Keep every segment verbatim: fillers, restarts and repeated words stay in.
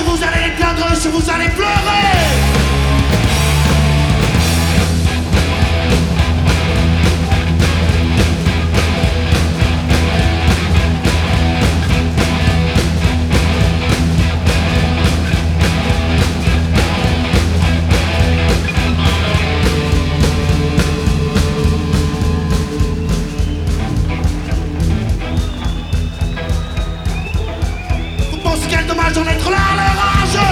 vous allez les plaindre, si vous allez pleurer. Quel dommage d'en être là, le rage.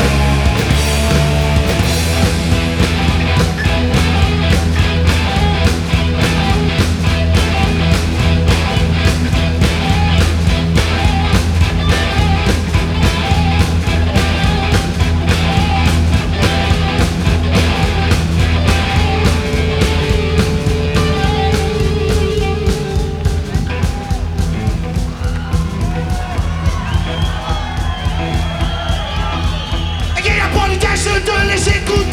De les écouter.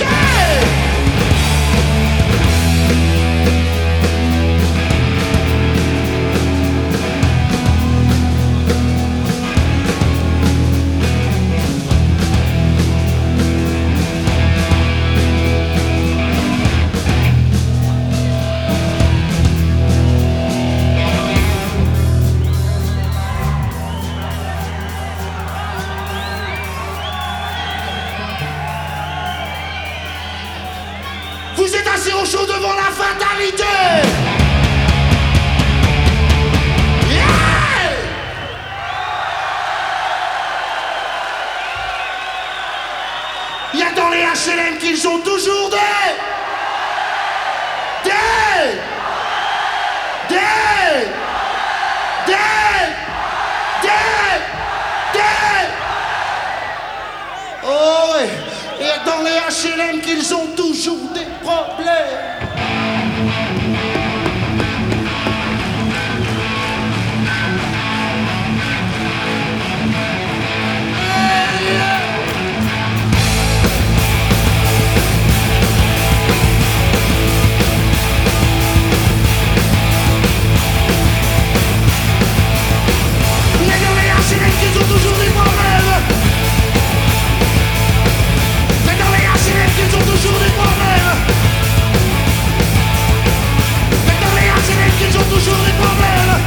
Vous êtes assis au chaud devant la fatalité. Yeah. Il y a dans les H L M qu'ils ont toujours des Des Des Des Des Des Oh ouais. Et dans les H L M qu'ils ont toujours des problèmes. Il y a dans les H L M qu'ils ont toujours des problèmes. C'est dans les H L M qu'ils ont toujours des problèmes. C'est dans les H L M qu'ils ont toujours des problèmes.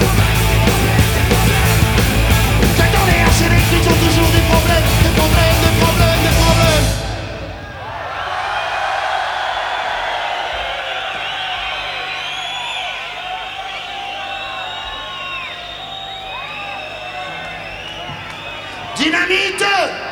C'est dans les H L M qu'ils ont toujours des problèmes. Des problèmes, des problèmes, des problèmes. Dynamite.